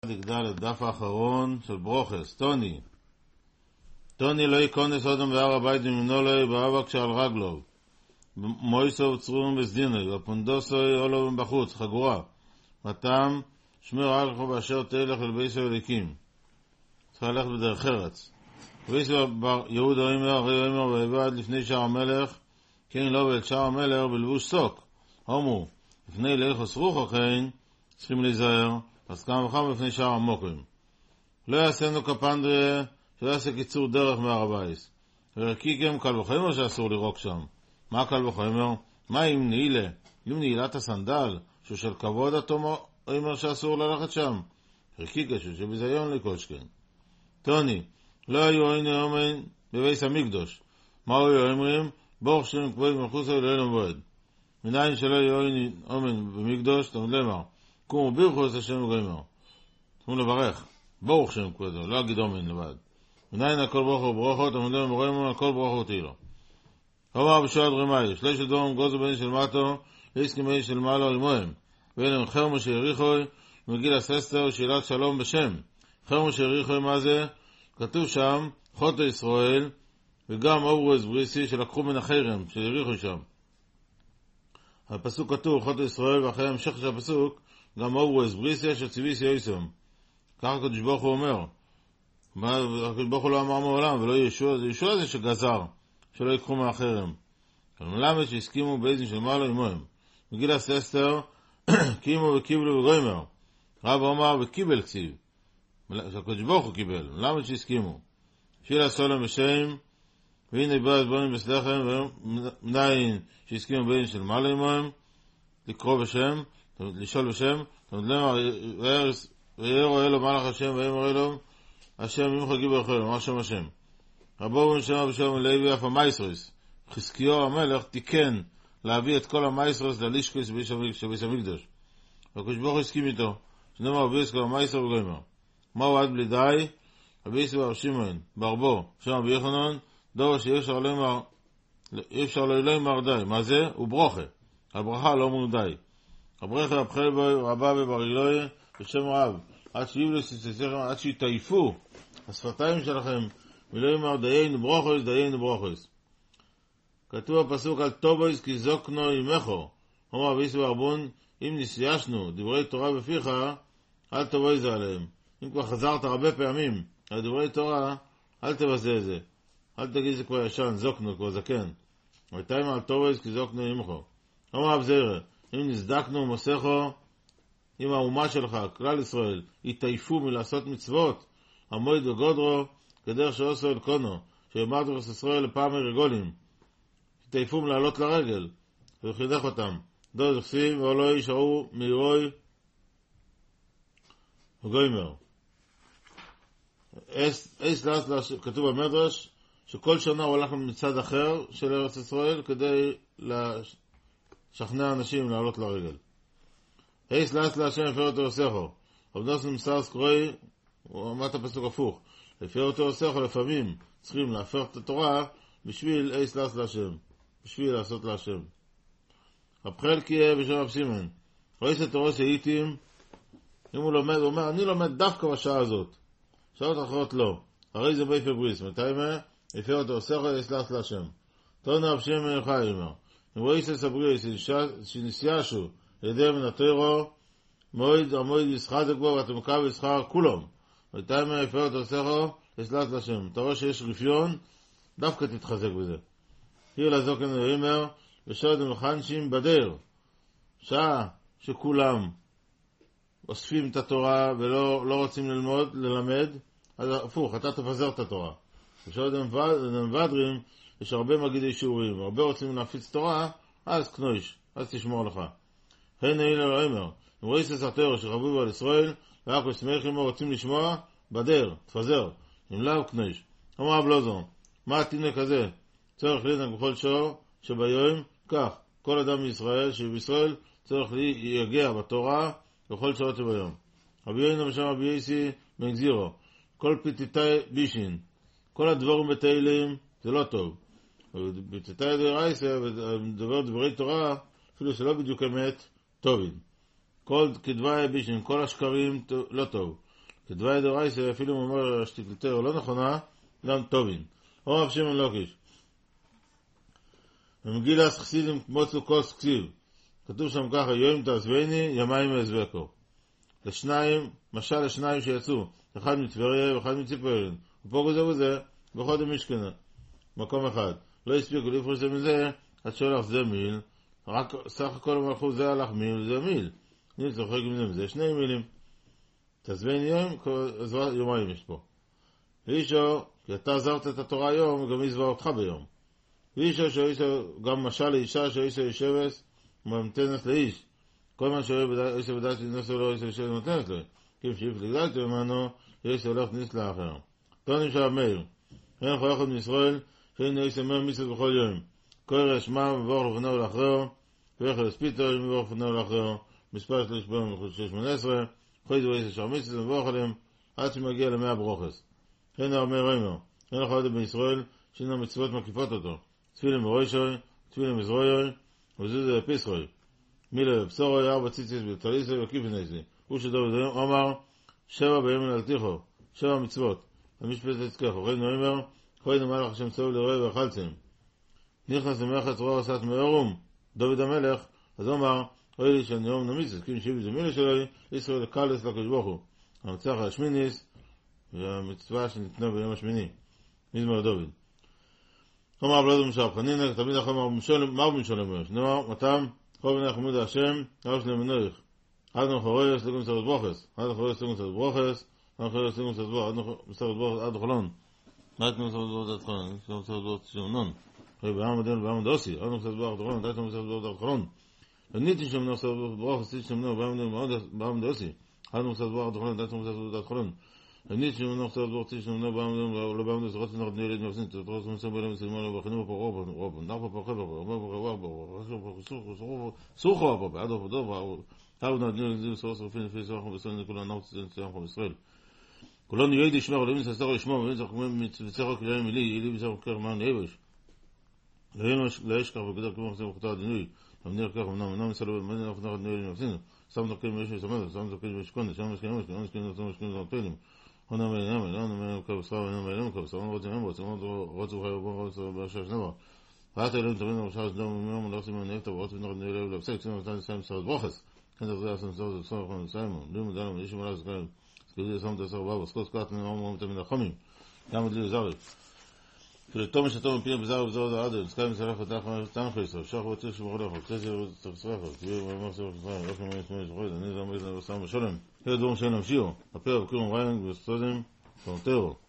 דגדל הדף האחרון של ברוכס. טוני לא ייכונס אודם בהר הבית ממנו לא באבק שעל רגלו מויסו צרום בסדיני ופונדוסוי אולו בחוץ חגורה מתם שמר עלכו באשר תלך אל ביסו אליקים צריך ללכת בדרך ארץ ביסו יהודה אומר ויבד לפני שער המלך כן לא ואל שער המלך בלבוש סוק הומו לפני ליחוס רוחו כן צריכים להיזהר אז כמה וכמה בפני שער המוקרים לא יעשינו כפנדריה שלא יעשה קיצור דרך מהר הבית ורקיקם קל וחומר שאסור לירוק שם מה קל וחומר? מה אם נעילה? אם נעילת הסנדל שהוא של כבוד התומו אומר שאסור ללכת שם רקיקה שהוא בזיון לכל שכן טוני לא היו היינו אומן בבייס המקדוש מה היו אומרים? ברוך שם כבוד מחוץ אלוהינו מועד מנין שלא היו היינו אומן במקדוש תמוד למר קומו בירכוס השם וגמר תמוד לברך ברוך שם כבודו לא אגיד אומן לבד מנין הכל ברוך הוא ברוכות תמוד למר מורם הכל ברוך הוא תהילו אמר בשועד רמאי שלי של דום גוזו בני של מטו להסכים בני של מעלו עמוהם ואלה חרמו שיריחוי מגיל הססטר שאלת שלום בשם חרמו שיריחוי מה זה? כתוב שם חוטו ישראל וגם אורז בריסי שלקחו מן החרם שיריחוי שם הפסוק כתוב חוטו ישראל ואחרי המשך של הפסוק גם אורז בריסי שציוויס יויסום ככה הקדוש ברוך הוא אומר הקדוש ברוך הוא לא אמר מעולם ולא ישוע זה ישוע זה שגזר שלא יקחו מהחרם כלומר שהסכימו באיזן של מעלו עמוהם מגיל הססטר קימו וקיבלו וגוימר רב אומר וקיבל קציב שהקדוש ברוך הוא קיבל למה שהסכימו שיל הסולם בשם והנה באז בונים בסלחם ומנין שהסכימו באיזן של מעלו עמוהם לקרוא בשם לשאול בשם ויראו אלו מלאך השם ויאמר אלו השם ממך גיבר חלו מה שם השם רבו בן שמע בשם לוי אף המייסרוס חזקיהו המלך תיקן להביא את כל המייסרוס ללישקוס שבייס המקדוש והקדוש ברוך הוא הסכים איתו שנאמר אביס כל המייסר וגוימר מהו עד בלי די אביס בר שמעון ברבו שם רבי יוחנן דור שאי אפשר לא אמר די מה זה? הוא ברוכה הברכה לא אומרים די הברכה הבחל בו רבה בברגלוי בשם רב עד שיבלו סיססיכם עד שיתעיפו השפתיים שלכם ולא אמר דיינו ברוכוס כתוב הפסוק על טובויס כי זוקנו עמךו אומר אביס ברבון אם נסיישנו דברי תורה בפיך אל תבואי זה עליהם אם כבר חזרת הרבה פעמים על דברי תורה אל תבזה זה אל תגיד זה כבר ישן זוקנו כבר זקן ותאמר על טובויס כי זוקנו עמךו אומר אבזירה אם נסדקנו מוסכו אם האומה שלך כלל ישראל יתעיפו מלעשות מצוות המועד וגודרו כדרך שעושו אל קונו שאמרתי לך ישראל לפעם הרגולים יתעיפו מלעלות לרגל וחינך אותם דוד יחסים ואולו ישארו מירוי וגוימר כתוב במדרש שכל שנה הוא הולך מצד אחר של ארץ ישראל כדי לשכנע אנשים לעלות לרגל אס להשם הפר אותו עושךו עבדוס נמסר סקרוי הוא אמר את הפסוק הפוך לפי אותו עושךו לפעמים צריכים להפר את התורה בשביל אס להשם בשביל לעשות להשם הבחל קיה בשם רב סימן רואה שתורה שהייתים אם הוא לומד הוא אומר אני לומד דווקא בשעה הזאת שעות אחרות לא הרי זה ביפה בריס מתי מה לפי אותו עושךו אס להשם תונה רב שמעון חי אומר אם רואה שסברי שנסיישו ידי מן התוירו המועד ישחק בו ואתה מקבל ישחק כולם ותאי מהפרת עושךו יסלח לשם אתה רואה שיש רפיון דווקא תתחזק בזה hier לזוקן ואומר ושוד ומחנשים בדר שעה שכולם אוספים את התורה ולא רוצים ללמד אז הפוך אתה תפזר את התורה ושוד ומבדרים יש הרבה מגידי שיעורים הרבה רוצים להפיץ תורה אז קנויש אז תשמור לך הנה אלה לא אומר אם רואה ססתר שחבובו על ישראל ואנחנו שמחים רוצים לשמוע בדר, תפזר אם לא קנויש אמר בלוזון מה התינק הזה צריך לדעת בכל שור שביום כך כל אדם בישראל שבישראל צריך להגיע בתורה בכל שעות שביום רבי יונה בשם רבי יסי בן גזירו כל פתיתי בישין כל הדברים בתהילים זה לא טוב פתיתי דרייסה ודבר דברי תורה אפילו שלא בדיוק אמת טובים כל כדבי בישין כל השקרים לא טוב כדווי דורייסה, אפילו אומר שתקלתו לא נכונה, גם טובין. או רב שמעון לוקיש. במגילת חסידים מוצאו כוס כסיב. כתוב שם ככה, יום תעזבני, ימיים אעזבקו. משל לשניים שיצאו, אחד מטבריה ואחד מציפורים. ופה גוזה גוזה, בכל המשכנה. מקום אחד. לא הספיקו לפרוש מזה, עד שולח זה מיל, רק סך הכל המלכו זה הלך מיל, זה מיל. אני צוחק עם זה, 2 מילים. תעזבני יום, יומיים יש פה. ואישו, כי אתה עזרת את התורה היום, גם יזבע אותך ביום. ואישו גם משל לאישה שאישו ישבס, ומתנס לאיש. כל מה שאוהב אישו בדעת שנסו לו אישו ישבס ומתנס לו. כי אם שאיף לגלתי ממנו, אישו הולך ניס לאחר. תונים של המאיר. אין חו אחד מישראל, שאין אישו מר מצוות בכל יום. כל רשמה מבורך לפניו לאחרו, ואיכל הספיתו מבורך לפניו לאחרו, מספר 318, חוי דו אישו שר מצוות מבורך עליהם, עד שמגיע ל100 ברוכס. אין הרבה ריימר. אין לך עוד בישראל, שאין מצוות מקיפות אותו. תפילים ברוישוי, תפילים בזרויוי, וזוזו בפיסחוי. מילה בבשורוי, 4 ציציס בטליסוי וקיפנסי. הוא שדוד אומר, 7 בימים אלתיכו, 7 מצוות. המשפט תצכחו. ראינו אומר, חוי נמלך השם צהוב לרועי ואכלצם. נכנס למלאכת רוע עשת מאורום, דוד המלך, אז אומר, אוי לי שאני יום נמיצס, כי משיב זה מילה שלוי, ישראל לקלס לקדוש ברוך הוא. המצח השמיניס, והמצווה שניתנה ביום השמיני. מזמור דוד. אמר בלעד משל חנינא, תמיד אחר מר במשולם יש. נאמר, מתם, כל בני חמוד השם, ראש למנויך. עד נחורי סלגום מסרת ברוכס. עד נחורי סלגום מסרת ברוכס. עד נחורי סלגום מסרת ברוכס. עד חלון. עד מסרת ברוכס עד חלון. מסרת ברוכס שמנון. בעם הדין ובעם דוסי. עד מסרת ברוכס עד חלון. עד מסרת ברוכס עד חלון. וניתי שמנו מסרת ברוכס. ניתי שמנו בעם הדין ובעם דוסי. עד מסרת ברוכס עד חלון. עד מסרת ברוכס עד חלון. אני שמנו מסרת ברוכס שמנו בעם דוסי. רוצים נרד נילד נפסין. תתרוס מסרת בלם מסלמון ובחינוך רוב. נרפה סוחו בעד עבודו אהו נדנו לזיו סורס רופין לפי סורחו בסולין לכולו נאוץ סורחו בישראל. כולנו יהידי שמר ולמין ססתרו לשמו וצריכו כליים אילי בסורחו כרך מען יבש. להשכח וגדר כמו חסר וחטא הדינוי. המניר כך אמנם מסלו במדינה אף נרד נילד נפסינו. שם תוקעים מישהו סמד, שם תוקעים משכון, שם משכנים משכנים הונה מלינם קו סרב ונם מלינם קו סרב רוצים הם רוצו חייבו באשר שנבר. רעת אלוהים תבין ראשה סדום ומיום לא עושים מנהלת ורוצים נרד נילד להפסק צינם ותן לסיים מסרת ברוכס. כן תחזיר עשם סרט וסור חלון לסיימו. ליום מדלם איש מלא סקרים. סקרידי לסם תעשר בבו. סקוס קטן ואומרים תמיד החומים. גם עוד לי זרי. שלתום שתום מפינים בזר ובזר העדל. סקרים מסלח ותנח ישראל. שח וציר שמור לך. קצת תצרחה. תביא ומאמר סרח ישראל. רוח ממני שמונה שחוית. אני זמרית לבשר בשולם. אלה דברים שאין נמשיעו. הפרע בקירום ריינג וסטודים. פרונטרו.